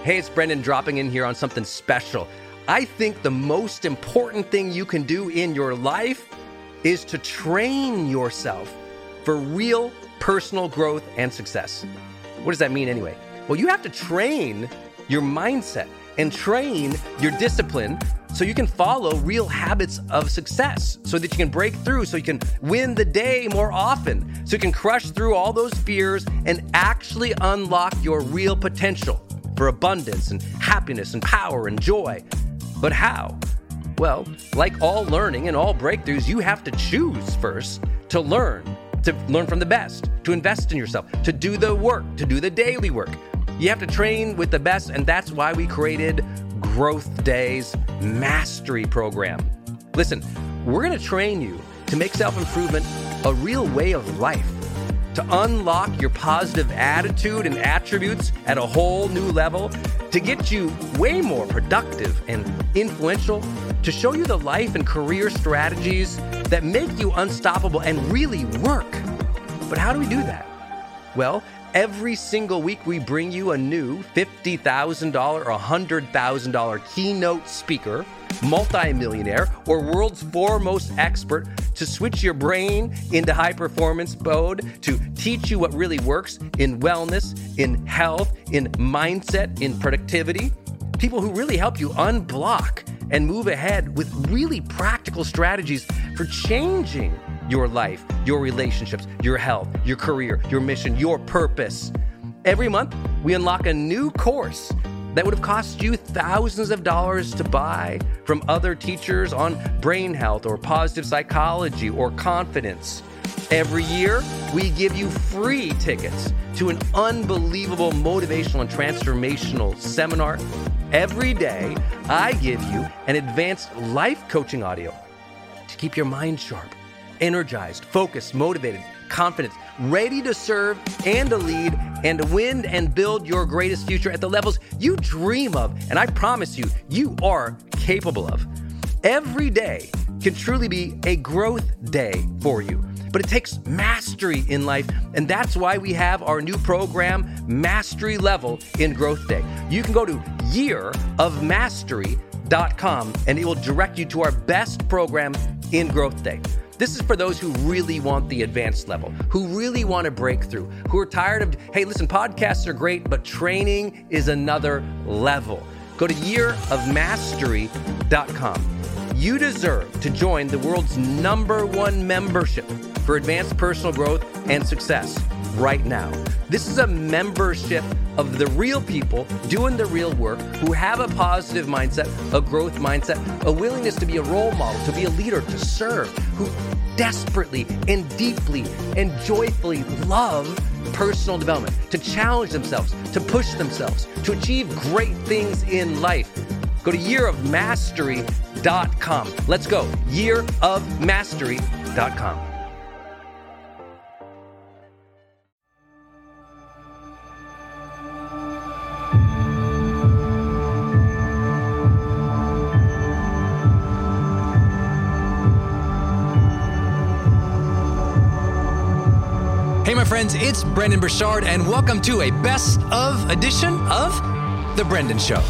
Hey, it's Brendan dropping in here on something special. I think the most important thing you can do in your life is to train yourself for real personal growth and success. What does that mean anyway? Well, you have to train your mindset and train your discipline so you can follow real habits of success, so that you can break through, so you can win the day more often, so you can crush through all those fears and actually unlock your real potential for abundance and happiness and power and joy. But how? Well, like all learning and all breakthroughs, you have to choose first to learn from the best, to invest in yourself, to do the work, to do the daily work. You have to train with the best, and that's why we created Growth Day's Mastery Program. Listen, we're going to train you to make self-improvement a real way of life, to unlock your positive attitude and attributes at a whole new level, to get you way more productive and influential, to show you the life and career strategies that make you unstoppable and really work. But how do we do that? Well, every single week we bring you a new $50,000 or $100,000 keynote speaker, multimillionaire, or world's foremost expert to switch your brain into high performance mode, to teach you what really works in wellness, in health, in mindset, in productivity. People who really help you unblock and move ahead with really practical strategies for changing your life, your relationships, your health, your career, your mission, your purpose. Every month, we unlock a new course that would have cost you thousands of dollars to buy from other teachers on brain health or positive psychology or confidence. Every year, we give you free tickets to an unbelievable motivational and transformational seminar. Every day, I give you an advanced life coaching audio to keep your mind sharp, energized, focused, motivated, confident, ready to serve and to lead and to win and build your greatest future at the levels you dream of. And I promise you, you are capable of. Every day can truly be a growth day for you. But it takes mastery in life, and that's why we have our new program, Mastery Level in Growth Day. You can go to yearofmastery.com, and it will direct you to our best program in Growth Day. This is for those who really want the advanced level, who really want to break through, who are tired of, hey, listen, podcasts are great, but training is another level. Go to yearofmastery.com. You deserve to join the world's #1 membership for advanced personal growth and success right now. This is a membership of the real people doing the real work, who have a positive mindset, a growth mindset, a willingness to be a role model, to be a leader, to serve, who desperately and deeply and joyfully love personal development, to challenge themselves, to push themselves, to achieve great things in life. Go to yearofmastery.com. Let's go. yearofmastery.com. Hey, my friends, it's Brendan Burchard, and welcome to a best of edition of The Brendan Show.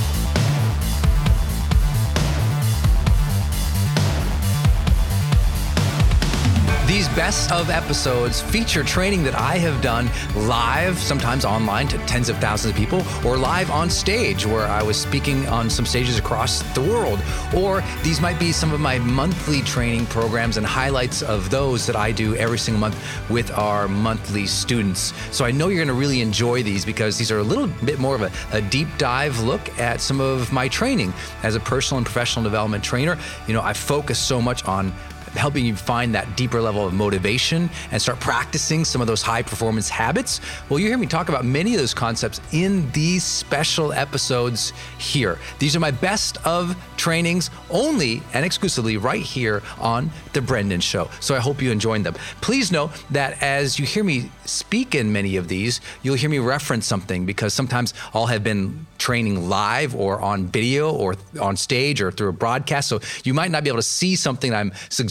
These best of episodes feature training that I have done live, sometimes online to tens of thousands of people, or live on stage where I was speaking on some stages across the world. Or these might be some of my monthly training programs and highlights of those that I do every single month with our monthly students. So I know you're going to really enjoy these because these are a little bit more of a deep dive look at some of my training as a personal and professional development trainer. You know, I focus so much on helping you find that deeper level of motivation and start practicing some of those high performance habits. Well, you hear me talk about many of those concepts in these special episodes here. These are my best of trainings only and exclusively right here on The Brendan Show. So I hope you enjoyed them. Please know that as you hear me speak in many of these, you'll hear me reference something because sometimes I'll have been training live or on video or on stage or through a broadcast. So you might not be able to see something I'm suggesting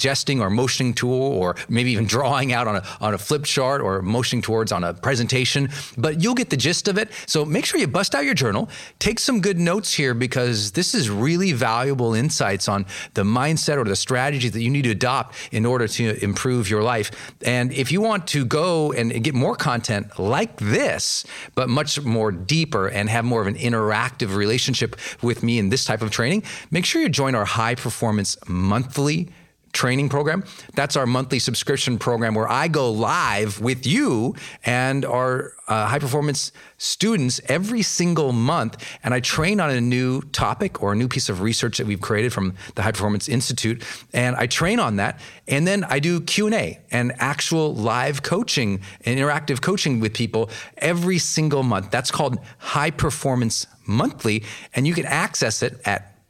gesturing or motioning to, or maybe even drawing out on a flip chart or motioning towards on a presentation, but you'll get the gist of it. So make sure you bust out your journal, take some good notes here, because this is really valuable insights on the mindset or the strategy that you need to adopt in order to improve your life. And if you want to go and get more content like this, but much more deeper and have more of an interactive relationship with me in this type of training, make sure you join our High Performance Monthly training program. That's our monthly subscription program where I go live with you and our high performance students every single month. And I train on a new topic or a new piece of research that we've created from the High Performance Institute. And I train on that. And then I do Q&A and actual live coaching and interactive coaching with people every single month. That's called High Performance Monthly. And you can access it at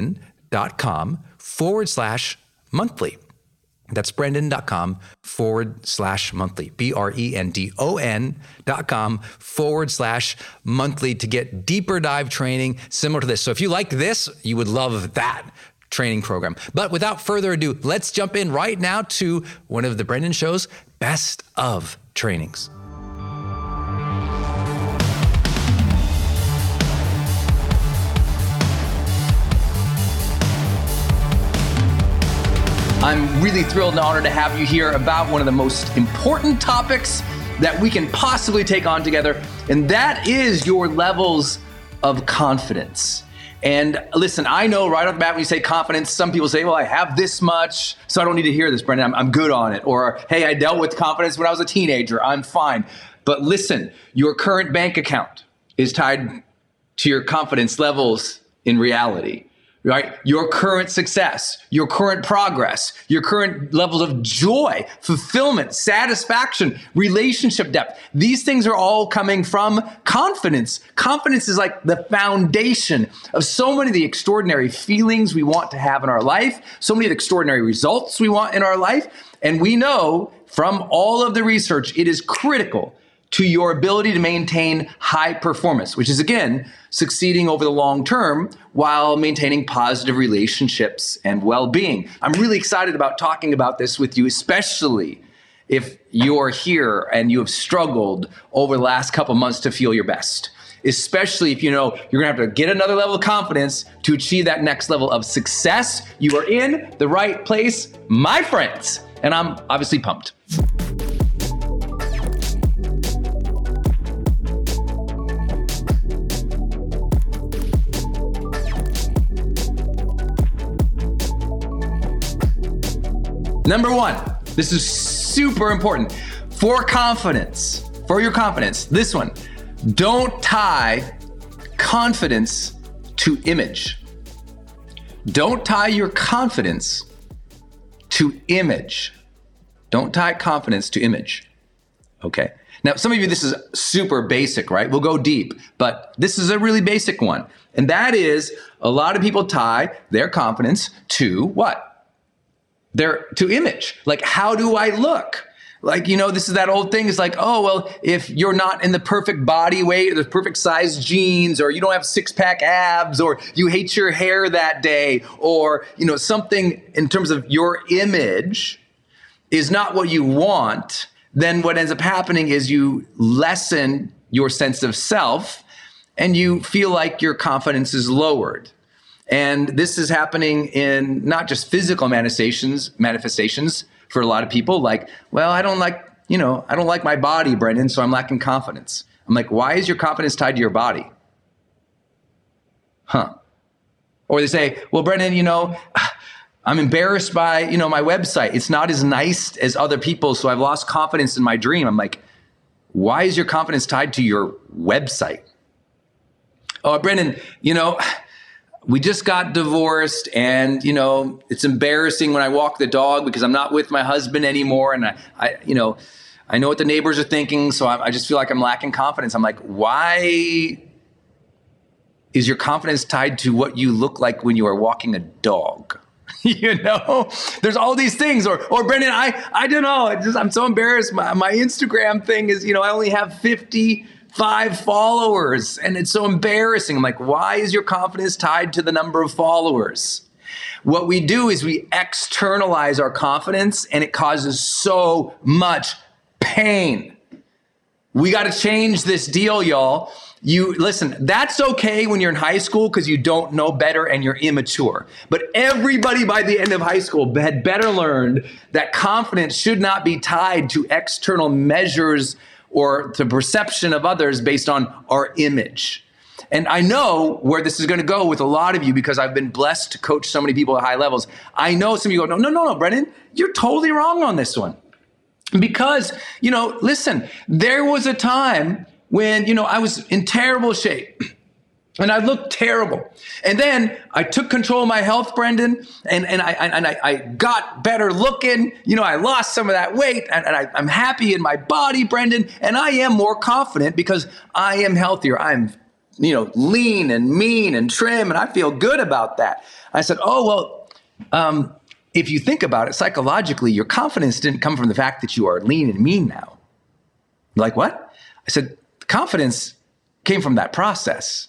brendon.com/monthly. That's brendon.com/monthly, BRENDON.com/monthly to get deeper dive training similar to this. So if you like this, you would love that training program. But without further ado, let's jump in right now to one of the Brendon Show's best of trainings. I'm really thrilled and honored to have you here about one of the most important topics that we can possibly take on together, and that is your levels of confidence. And listen, I know right off the bat when you say confidence, some people say, well, I have this much, so I don't need to hear this, Brendon. I'm good on it. Or, hey, I dealt with confidence when I was a teenager. I'm fine. But listen, your current bank account is tied to your confidence levels in reality. Right? Your current success, your current progress, your current levels of joy, fulfillment, satisfaction, relationship depth. These things are all coming from confidence. Confidence is like the foundation of so many of the extraordinary feelings we want to have in our life, so many of the extraordinary results we want in our life. And we know from all of the research, it is critical to your ability to maintain high performance, which is, again, succeeding over the long term while maintaining positive relationships and well-being. I'm really excited about talking about this with you, especially if you're here and you have struggled over the last couple months to feel your best, especially if you know you're gonna have to get another level of confidence to achieve that next level of success. You are in the right place, my friends, and I'm obviously pumped. Number one, this is super important. For confidence, for your confidence, this one, don't tie confidence to image. Don't tie your confidence to image. Don't tie confidence to image. Okay. Now, some of you, this is super basic, right? We'll go deep, but this is a really basic one. And that is, a lot of people tie their confidence to what? To image. Like, how do I look? Like, you know, this is that old thing. It's like, oh, well, if you're not in the perfect body weight or the perfect size jeans, or you don't have six-pack abs, or you hate your hair that day, or, you know, something in terms of your image is not what you want, then what ends up happening is you lessen your sense of self and you feel like your confidence is lowered. And this is happening in not just physical manifestations for a lot of people. Like, well, I don't like my body, Brendon, so I'm lacking confidence. I'm like, why is your confidence tied to your body? Or they say, well, Brendon, you know, I'm embarrassed by, you know, my website. It's not as nice as other people, so I've lost confidence in my dream. I'm like, why is your confidence tied to your website? Oh, Brendon, you know, we just got divorced, and, you know, it's embarrassing when I walk the dog because I'm not with my husband anymore. And I know what the neighbors are thinking. So I just feel like I'm lacking confidence. I'm like, why is your confidence tied to what you look like when you are walking a dog? You know, there's all these things. Or Brendon, I don't know. I'm so embarrassed. My Instagram thing is, you know, I only have 55 followers and it's so embarrassing. I'm like, why is your confidence tied to the number of followers? What we do is we externalize our confidence, and it causes so much pain. We got to change this deal, y'all. Listen, that's okay when you're in high school because you don't know better and you're immature. But everybody by the end of high school had better learned that confidence should not be tied to external measures or to perception of others based on our image. And I know where this is going to go with a lot of you because I've been blessed to coach so many people at high levels. I know some of you go, no, Brendan, you're totally wrong on this one. Because, listen, there was a time when, I was in terrible shape and I looked terrible. And then I took control of my health, Brendan, and I got better looking. I lost some of that weight and I'm happy in my body, Brendan, and I am more confident because I am healthier. I'm, lean and mean and trim, and I feel good about that. I said, if you think about it psychologically, your confidence didn't come from the fact that you are lean and mean now. Like what? I said, confidence came from that process.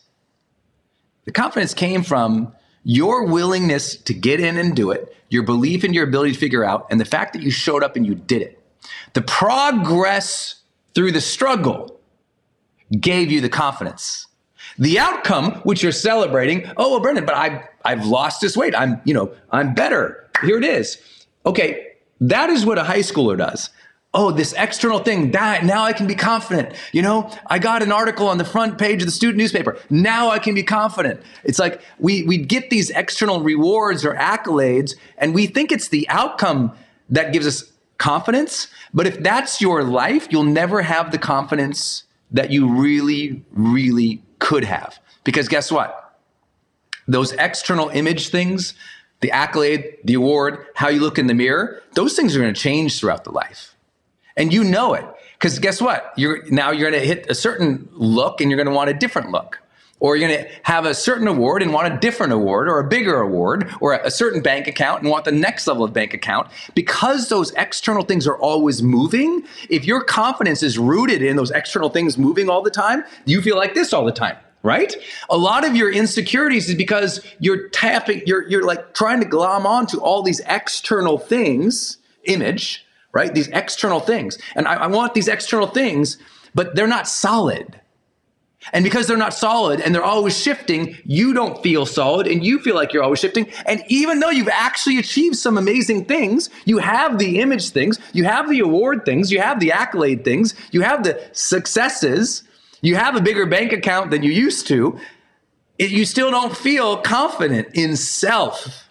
The confidence came from your willingness to get in and do it, your belief in your ability to figure out, and the fact that you showed up and you did it. The progress through the struggle gave you the confidence. The outcome, which you're celebrating, Brendan, but I've lost this weight. I'm better. Here it is. Okay, that is what a high schooler does. This external thing, now I can be confident. I got an article on the front page of the student newspaper. Now I can be confident. It's like we get these external rewards or accolades, and we think it's the outcome that gives us confidence. But if that's your life, you'll never have the confidence that you really, really could have. Because guess what? Those external image things, the accolade, the award, how you look in the mirror, those things are going to change throughout the life. And you know it, because guess what? You're going to hit a certain look and you're going to want a different look. Or you're going to have a certain award and want a different award or a bigger award or a certain bank account and want the next level of bank account. Because those external things are always moving, if your confidence is rooted in those external things moving all the time, you feel like this all the time. Right? A lot of your insecurities is because you're like trying to glom onto all these external things, image, right? These external things. And I want these external things, but they're not solid. And because they're not solid and they're always shifting, you don't feel solid and you feel like you're always shifting. And even though you've actually achieved some amazing things, you have the image things, you have the award things, you have the accolade things, you have the successes, you have a bigger bank account than you used to, you still don't feel confident in self.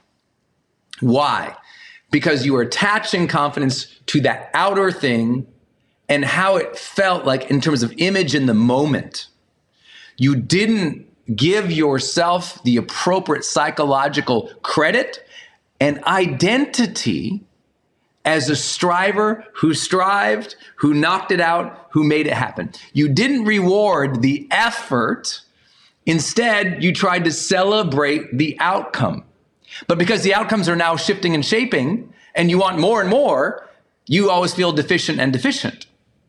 Why? Because you are attaching confidence to that outer thing and how it felt like in terms of image in the moment. You didn't give yourself the appropriate psychological credit and identity as a striver who strived, who knocked it out, who made it happen. You didn't reward the effort. Instead, you tried to celebrate the outcome. But because the outcomes are now shifting and shaping, and you want more and more, you always feel deficient and deficient.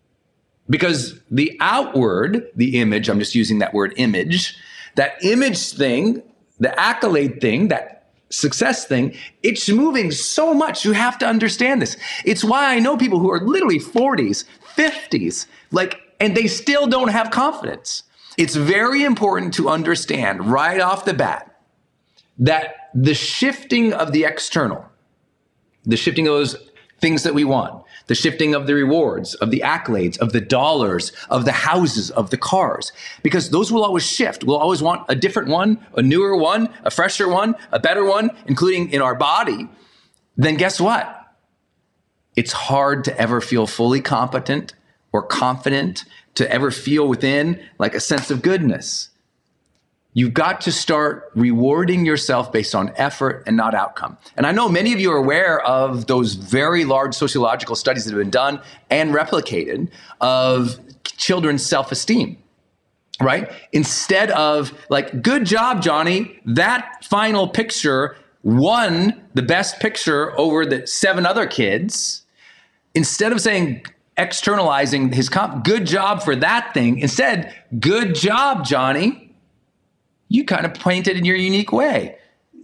Because the outward, the image, I'm just using that word image, that image thing, the accolade thing, that success thing, it's moving so much. You have to understand this. It's why I know people who are literally 40s, 50s, and they still don't have confidence. It's very important to understand right off the bat that the shifting of the external, the shifting of those things that we want, the shifting of the rewards, of the accolades, of the dollars, of the houses, of the cars, because those will always shift. We'll always want a different one, a newer one, a fresher one, a better one, including in our body. Then guess what? It's hard to ever feel fully competent or confident, to ever feel within like a sense of goodness. You've got to start rewarding yourself based on effort and not outcome. And I know many of you are aware of those very large sociological studies that have been done and replicated of children's self-esteem, right? Instead of good job, Johnny, that final picture won the best picture over the 7 other kids. Instead of saying, externalizing his good job for that thing, instead, good job, Johnny. You kind of painted in your unique way.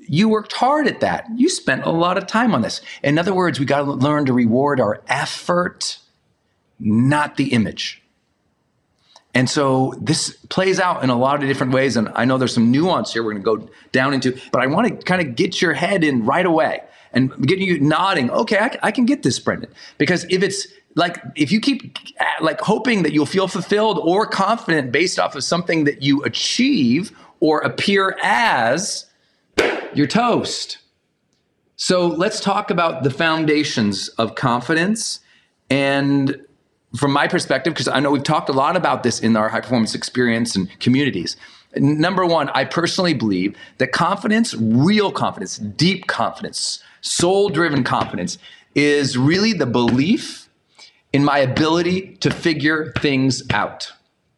you worked hard at that. You spent a lot of time on this. In other words, we got to learn to reward our effort, not the image. And so this plays out in a lot of different ways. And I know there's some nuance here we're going to go down into, but I want to kind of get your head in right away and get you nodding. Okay, I can get this, Brendan. Because if you keep like hoping that you'll feel fulfilled or confident based off of something that you achieve or appear as, you're toast. So let's talk about the foundations of confidence. And from my perspective, because I know we've talked a lot about this in our high performance experience and communities. Number one, I personally believe that confidence, real confidence, deep confidence, soul-driven confidence is really the belief in my ability to figure things out.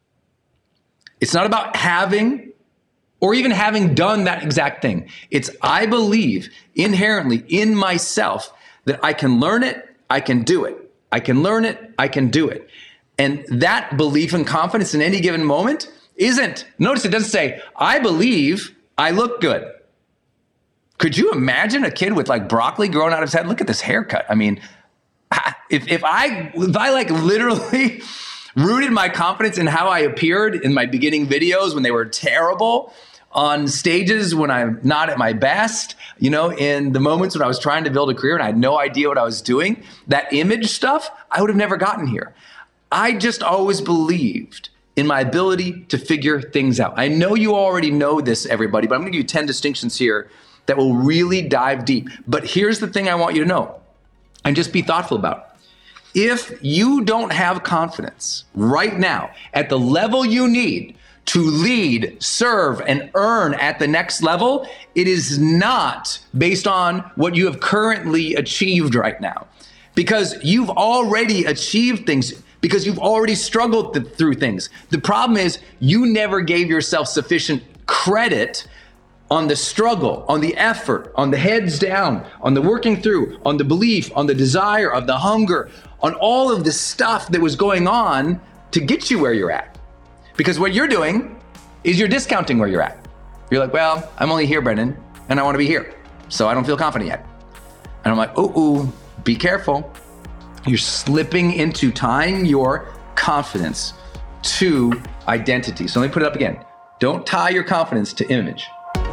It's not about having or even having done that exact thing. It's I believe inherently in myself that I can learn it, I can do it. I can learn it, I can do it. And that belief and confidence in any given moment notice it doesn't say, I believe I look good. Could you imagine a kid with like broccoli growing out of his head? Look at this haircut. I mean, if I like literally rooted my confidence in how I appeared in my beginning videos when they were terrible, on stages when I'm not at my best, in the moments when I was trying to build a career and I had no idea what I was doing, that image stuff, I would have never gotten here. I just always believed in my ability to figure things out. I know you already know this, everybody, but I'm going to give you 10 distinctions here that will really dive deep. But here's the thing I want you to know and just be thoughtful about. If you don't have confidence right now at the level you need to lead, serve, and earn at the next level, it is not based on what you have currently achieved right now. Because you've already achieved things, because you've already struggled through things. The problem is you never gave yourself sufficient credit on the struggle, on the effort, on the heads down, on the working through, on the belief, on the desire, of the hunger, on all of the stuff that was going on to get you where you're at. Because what you're doing is you're discounting where you're at. You're like, well, I'm only here, Brendan, and I want to be here. So I don't feel confident yet. And I'm like, ooh, be careful. You're slipping into tying your confidence to identity. So let me put it up again. Don't tie your confidence to image.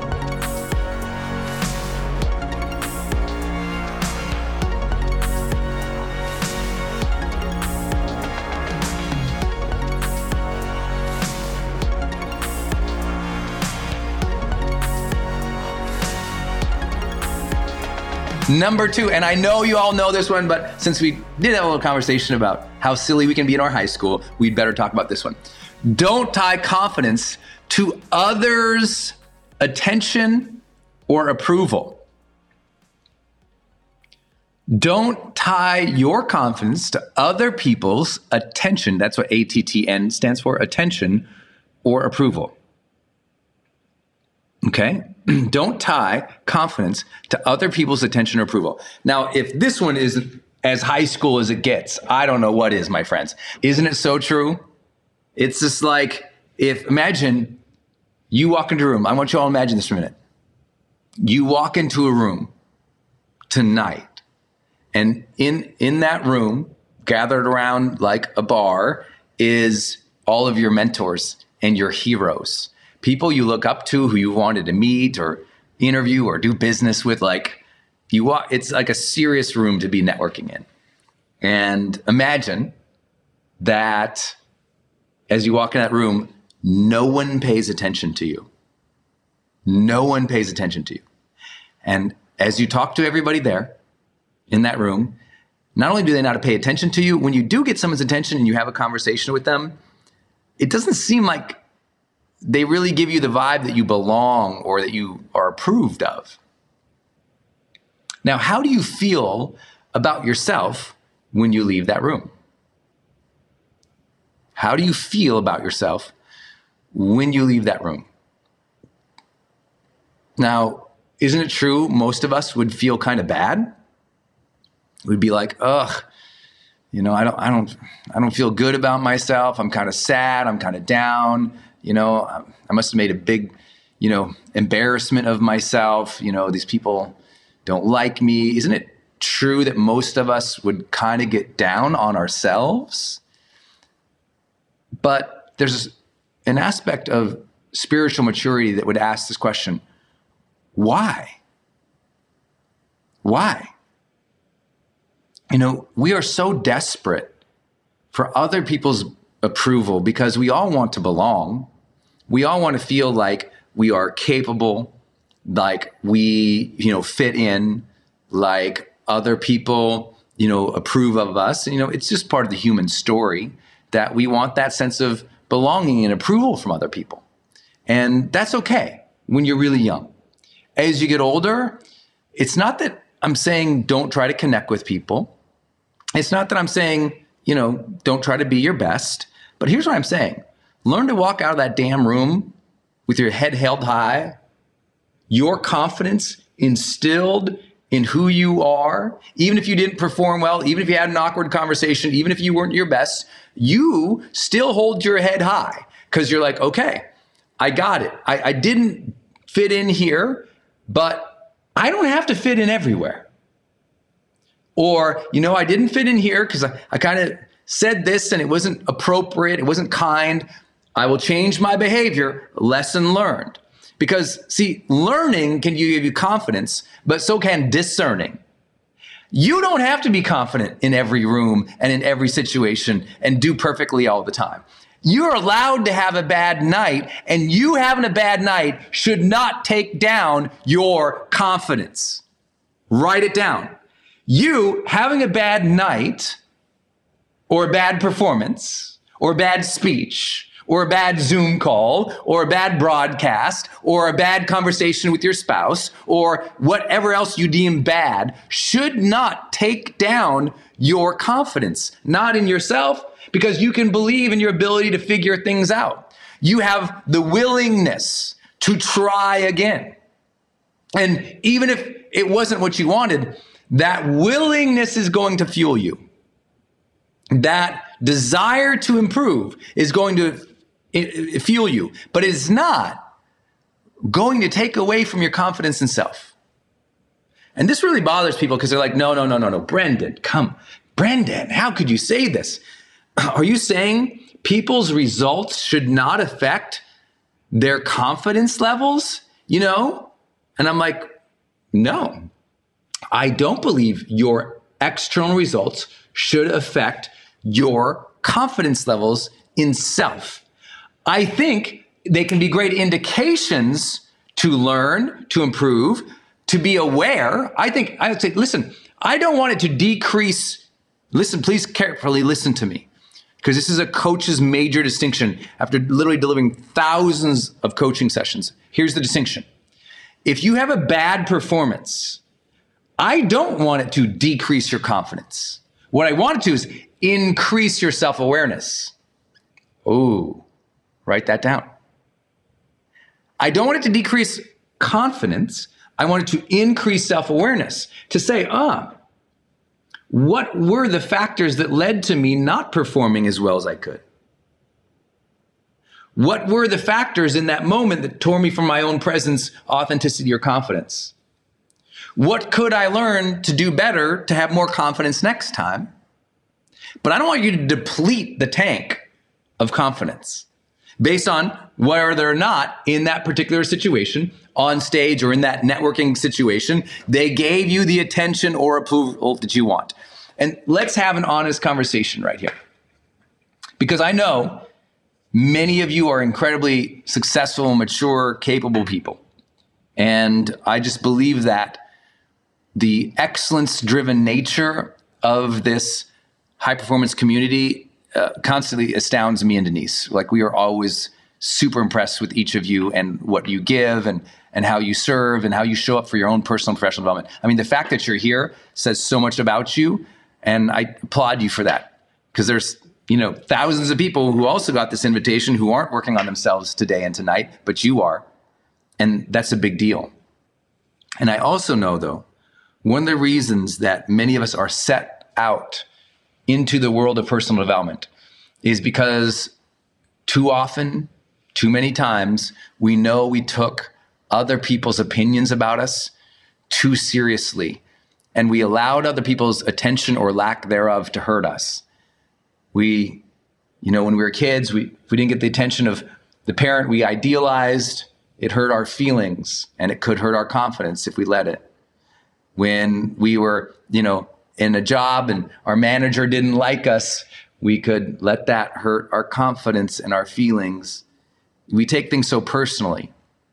Number two, and I know you all know this one, but since we did have a little conversation about how silly we can be in our high school, we'd better talk about this one. Don't tie confidence to others' attention or approval. Don't tie your confidence to other people's attention. That's what ATTN stands for, attention or approval. Okay? Don't tie confidence to other people's attention or approval. Now, if this one is as high school as it gets, I don't know what is, my friends. Isn't it so true? It's just like, imagine you walk into a room. I want you all to imagine this for a minute. You walk into a room tonight, and in that room, gathered around like a bar, is all of your mentors and your heroes. People you look up to, who you wanted to meet or interview or do business with. It's like a serious room to be networking in. And imagine that as you walk in that room, no one pays attention to you. No one pays attention to you. And as you talk to everybody there in that room, not only do they not pay attention to you, when you do get someone's attention and you have a conversation with them, it doesn't seem like they really give you the vibe that you belong or that you are approved of. Now, how do you feel about yourself when you leave that room? How do you feel about yourself when you leave that room? Now, isn't it true most of us would feel kind of bad? We'd be like, ugh, I don't feel good about myself. I'm kind of sad. I'm kind of down. I must have made a big, embarrassment of myself. These people don't like me. Isn't it true that most of us would kind of get down on ourselves? But there's an aspect of spiritual maturity that would ask this question: why? Why? We are so desperate for other people's approval because we all want to belong. We all want to feel like we are capable, like we, fit in, like other people, approve of us. It's just part of the human story that we want that sense of belonging and approval from other people. And that's okay when you're really young. As you get older, it's not that I'm saying don't try to connect with people. It's not that I'm saying, don't try to be your best. But here's what I'm saying. Learn to walk out of that damn room with your head held high, your confidence instilled in who you are. Even if you didn't perform well, even if you had an awkward conversation, even if you weren't your best, you still hold your head high because you're like, okay, I got it. I didn't fit in here, but I don't have to fit in everywhere. Or, I didn't fit in here because I kind of said this and it wasn't appropriate. It wasn't kind. I will change my behavior. Lesson learned. Because, see, learning can give you confidence, but so can discerning. You don't have to be confident in every room and in every situation and do perfectly all the time. You're allowed to have a bad night, and you having a bad night should not take down your confidence. Write it down. You having a bad night or a bad performance or a bad speech or a bad Zoom call, or a bad broadcast, or a bad conversation with your spouse, or whatever else you deem bad, should not take down your confidence. Not in yourself, because you can believe in your ability to figure things out. You have the willingness to try again. And even if it wasn't what you wanted, that willingness is going to fuel you. That desire to improve is going to fuel you, but it is not going to take away from your confidence in self. And this really bothers people because they're like, no, Brendan, Brendan, how could you say this? Are you saying people's results should not affect their confidence levels? And I'm like, no, I don't believe your external results should affect your confidence levels in self. I think they can be great indications to learn, to improve, to be aware. I would say, listen, I don't want it to decrease. Listen, please carefully listen to me, because this is a coach's major distinction after literally delivering thousands of coaching sessions. Here's the distinction. If you have a bad performance, I don't want it to decrease your confidence. What I want it to is increase your self-awareness. Oh, write that down. I don't want it to decrease confidence. I want it to increase self-awareness, to say, what were the factors that led to me not performing as well as I could? What were the factors in that moment that tore me from my own presence, authenticity, or confidence? What could I learn to do better to have more confidence next time? But I don't want you to deplete the tank of confidence based on whether or not in that particular situation, on stage or in that networking situation, they gave you the attention or approval that you want. And let's have an honest conversation right here. Because I know many of you are incredibly successful, mature, capable people. And I just believe that the excellence-driven nature of this high-performance community constantly astounds me and Denise. Like, we are always super impressed with each of you and what you give and how you serve and how you show up for your own personal and professional development. I mean, the fact that you're here says so much about you, and I applaud you for that, because there's thousands of people who also got this invitation who aren't working on themselves today and tonight, but you are, and that's a big deal. And I also know, though, one of the reasons that many of us are set out into the world of personal development is because too often, too many times, we know we took other people's opinions about us too seriously, and we allowed other people's attention or lack thereof to hurt us. When we were kids, we didn't get the attention of the parent we idealized. It hurt our feelings, and it could hurt our confidence if we let it. When we were, in a job and our manager didn't like us, we could let that hurt our confidence and our feelings. We take things so personally.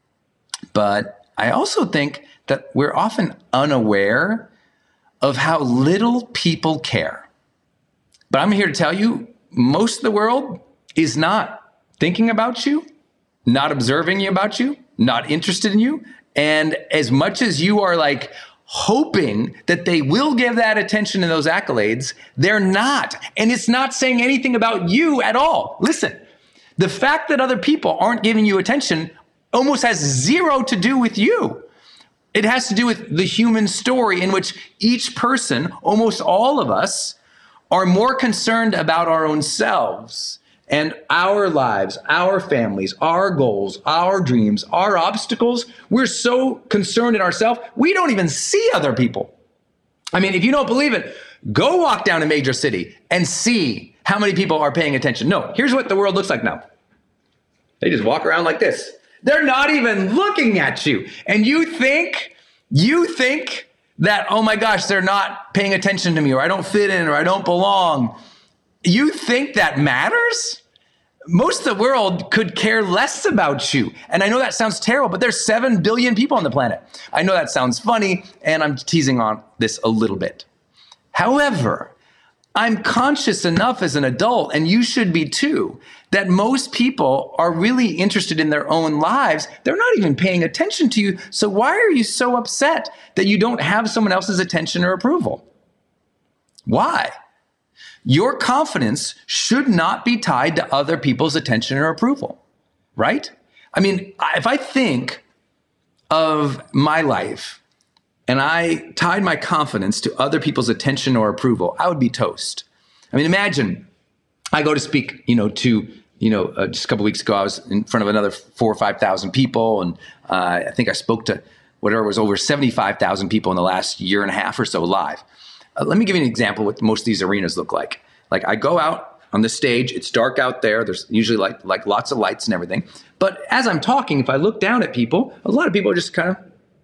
But I also think that we're often unaware of how little people care. But I'm here to tell you, most of the world is not thinking about you, not observing you about you, not interested in you. And as much as you are like hoping that they will give that attention and those accolades, they're not. And it's not saying anything about you at all. Listen, the fact that other people aren't giving you attention almost has zero to do with you. It has to do with the human story in which each person, almost all of us, are more concerned about our own selves and our lives, our families, our goals, our dreams, our obstacles. We're so concerned in ourselves, we don't even see other people. I mean, if you don't believe it, go walk down a major city and see how many people are paying attention. No, here's what the world looks like now. They just walk around like this. They're not even looking at you. And you think that, oh my gosh, they're not paying attention to me, or I don't fit in, or I don't belong. You think that matters? Most of the world could care less about you. And I know that sounds terrible, but there's 7 billion people on the planet. I know that sounds funny, and I'm teasing on this a little bit. However, I'm conscious enough as an adult, and you should be too, that most people are really interested in their own lives. They're not even paying attention to you. So why are you so upset that you don't have someone else's attention or approval? Why? Your confidence should not be tied to other people's attention or approval, right? I mean, if I think of my life and I tied my confidence to other people's attention or approval, I would be toast. I mean, imagine I go to speak, just a couple of weeks ago, I was in front of another 4,000 or 5,000 people. And I think I spoke to whatever was over 75,000 people in the last year and a half or so live. Let me give you an example of what most of these arenas look like. Like I go out on the stage, it's dark out there. There's usually like lots of lights and everything. But as I'm talking, if I look down at people, a lot of people are just kind of,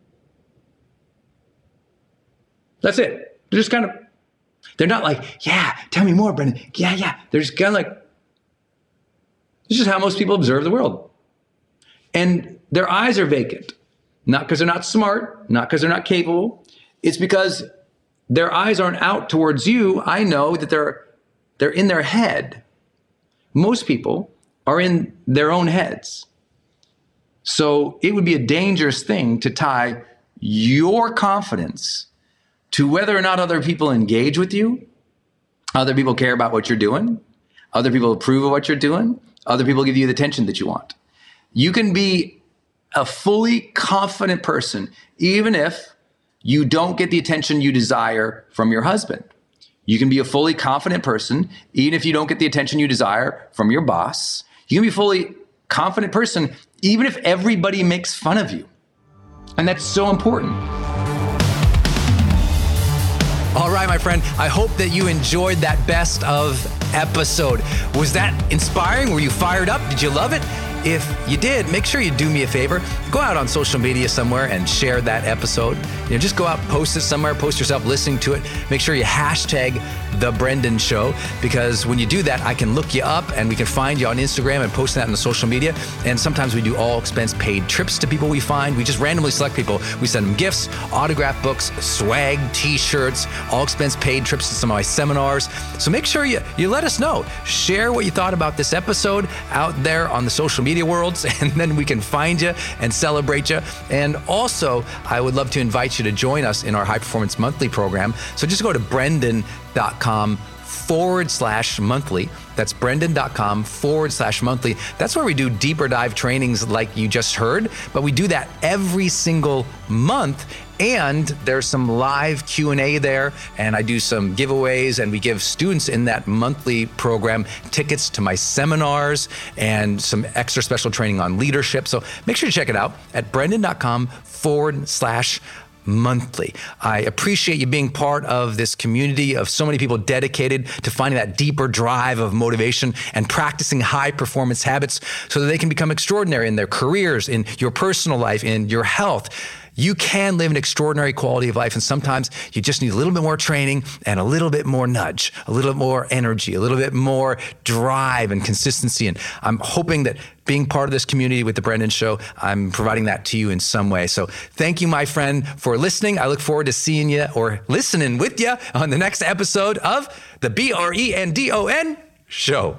that's it. They're just kind of, they're not like, yeah, tell me more, Brendan. Yeah. They're just kind of like, this is how most people observe the world. And their eyes are vacant. Not because they're not smart, not because they're not capable. It's because their eyes aren't out towards you. I know that they're in their head. Most people are in their own heads. So it would be a dangerous thing to tie your confidence to whether or not other people engage with you, other people care about what you're doing, other people approve of what you're doing, other people give you the attention that you want. You can be a fully confident person, even if you don't get the attention you desire from your husband. You can be a fully confident person, even if you don't get the attention you desire from your boss. You can be a fully confident person, even if everybody makes fun of you. And that's so important. All right, my friend, I hope that you enjoyed that best of episode. Was that inspiring? Were you fired up? Did you love it? If you did, make sure you do me a favor. Go out on social media somewhere and share that episode. Just go out, post it somewhere, post yourself listening to it. Make sure you hashtag The Brendan Show, because when you do that, I can look you up and we can find you on Instagram and post that on the social media. And sometimes we do all expense paid trips to people we find. We just randomly select people. We send them gifts, autographed books, swag, t-shirts, all expense paid trips to some of my seminars. So make sure you let us know. Share what you thought about this episode out there on the social media worlds, and then we can find you and celebrate you. And also, I would love to invite you to join us in our High Performance Monthly program. So just go to brendan.com brendan.com/monthly. That's brendan.com/monthly. That's where we do deeper dive trainings like you just heard, but we do that every single month. And there's some live Q&A there, and I do some giveaways, and we give students in that monthly program tickets to my seminars and some extra special training on leadership. So make sure to check it out at brendan.com/monthly. I appreciate you being part of this community of so many people dedicated to finding that deeper drive of motivation and practicing high performance habits so that they can become extraordinary in their careers, in your personal life, in your health. You can live an extraordinary quality of life, and sometimes you just need a little bit more training and a little bit more nudge, a little bit more energy, a little bit more drive and consistency. And I'm hoping that being part of this community with The Brendan Show, I'm providing that to you in some way. So thank you, my friend, for listening. I look forward to seeing you or listening with you on the next episode of the BRENDON Show.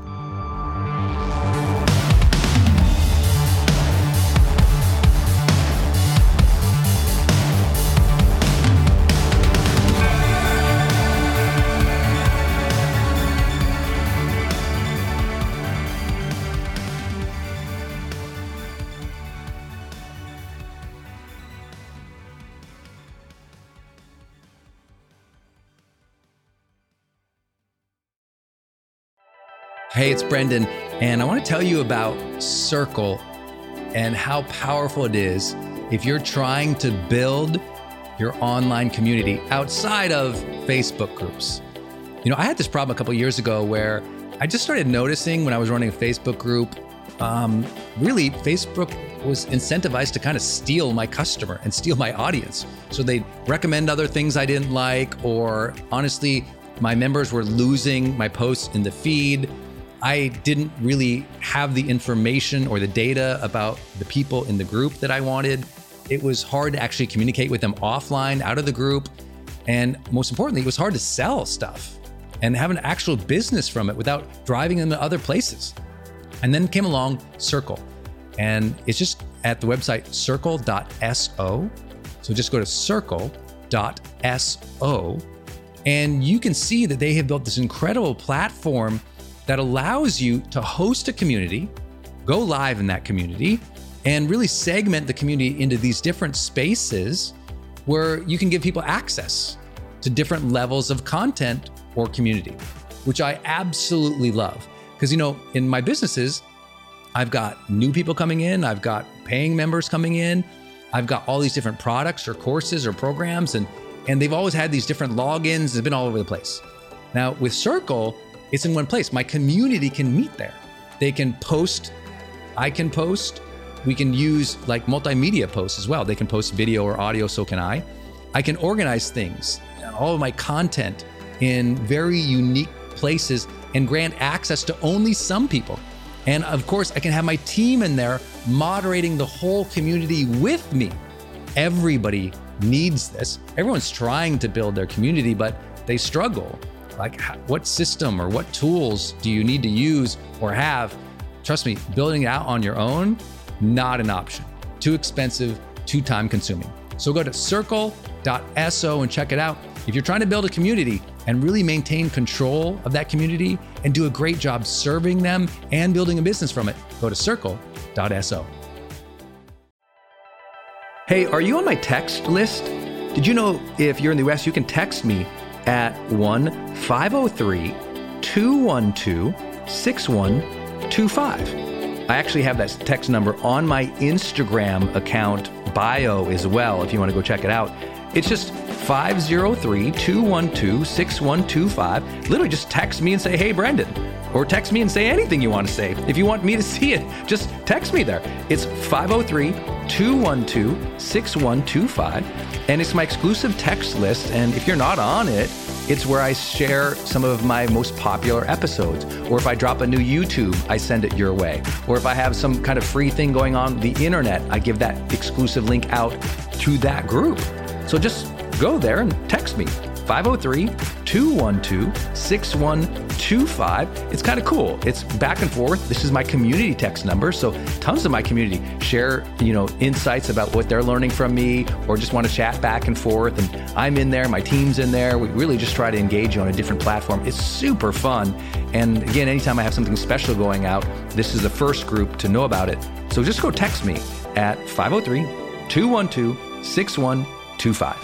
Hey, it's Brendan, and I want to tell you about Circle and how powerful it is if you're trying to build your online community outside of Facebook groups. You know, I had this problem a couple of years ago where I just started noticing when I was running a Facebook group, really Facebook was incentivized to kind of steal my customer and steal my audience. So they'd recommend other things I didn't like, or honestly, my members were losing my posts in the feed. I didn't really have the information or the data about the people in the group that I wanted. It was hard to actually communicate with them offline, out of the group. And most importantly, it was hard to sell stuff and have an actual business from it without driving them to other places. And then came along Circle. And it's just at the website circle.so. So just go to circle.so. And you can see that they have built this incredible platform that allows you to host a community, go live in that community, and really segment the community into these different spaces where you can give people access to different levels of content or community, which I absolutely love. Because, you know, in my businesses, I've got new people coming in, I've got paying members coming in, I've got all these different products or courses or programs, and they've always had these different logins. It's been all over the place. Now with Circle, it's in one place. My community can meet there. They can post, I can post. We can use like multimedia posts as well. They can post video or audio, so can I. I can organize things, all of my content in very unique places and grant access to only some people. And of course, I can have my team in there moderating the whole community with me. Everybody needs this. Everyone's trying to build their community, but they struggle. Like, what system or what tools do you need to use or have? Trust me, building it out on your own, not an option. Too expensive, too time consuming. So go to circle.so and check it out. If you're trying to build a community and really maintain control of that community and do a great job serving them and building a business from it, go to circle.so. Hey, are you on my text list? Did you know if you're in the US, you can text me at 1-503-212-6125. I actually have that text number on my Instagram account bio as well, if you want to go check it out. It's just 503-212-6125. Literally just text me and say, hey, Brendan. Or text me and say anything you want to say. If you want me to see it, just text me there. It's 503-212-6125. And it's my exclusive text list. And if you're not on it, it's where I share some of my most popular episodes. Or if I drop a new YouTube, I send it your way. Or if I have some kind of free thing going on the internet, I give that exclusive link out to that group. So just go there and text me. 503-212-6125. It's kind of cool. It's back and forth. This is my community text number. So tons of my community share, insights about what they're learning from me, or just want to chat back and forth. And I'm in there, my team's in there. We really just try to engage you on a different platform. It's super fun. And again, anytime I have something special going out, this is the first group to know about it. So just go text me at 503-212-6125.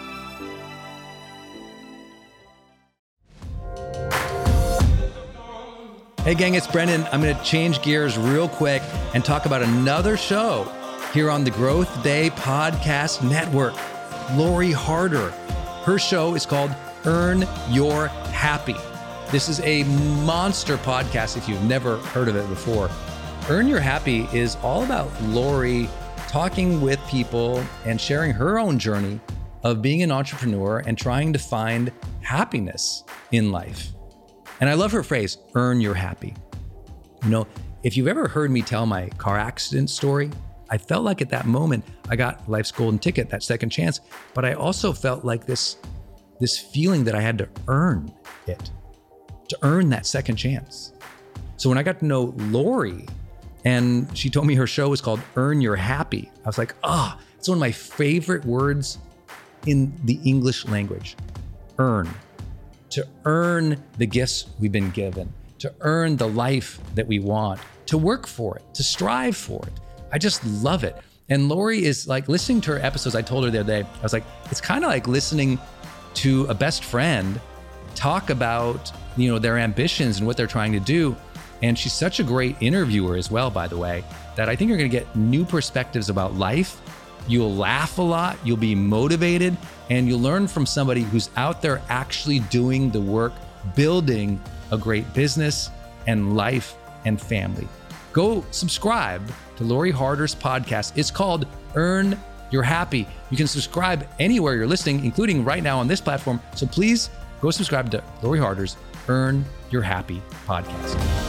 Hey gang, it's Brendan. I'm going to change gears real quick and talk about another show here on the Growth Day Podcast Network. Lori Harder. Her show is called Earn Your Happy. This is a monster podcast if you've never heard of it before. Earn Your Happy is all about Lori talking with people and sharing her own journey of being an entrepreneur and trying to find happiness in life. And I love her phrase, earn your happy. If you've ever heard me tell my car accident story, I felt like at that moment I got life's golden ticket, that second chance, but I also felt like this feeling that I had to earn it, to earn that second chance. So when I got to know Lori and she told me her show was called Earn Your Happy, I was like, it's one of my favorite words in the English language, earn. To earn the gifts we've been given, to earn the life that we want, to work for it, to strive for it. I just love it. And Lori is like, listening to her episodes, I told her the other day, I was like, it's kind of like listening to a best friend talk about, their ambitions and what they're trying to do. And she's such a great interviewer as well, by the way, that I think you're going to get new perspectives about life. You'll laugh a lot, you'll be motivated, and you'll learn from somebody who's out there actually doing the work, building a great business and life and family. Go subscribe to Lori Harder's podcast. It's called Earn Your Happy. You can subscribe anywhere you're listening, including right now on this platform. So please go subscribe to Lori Harder's Earn Your Happy podcast.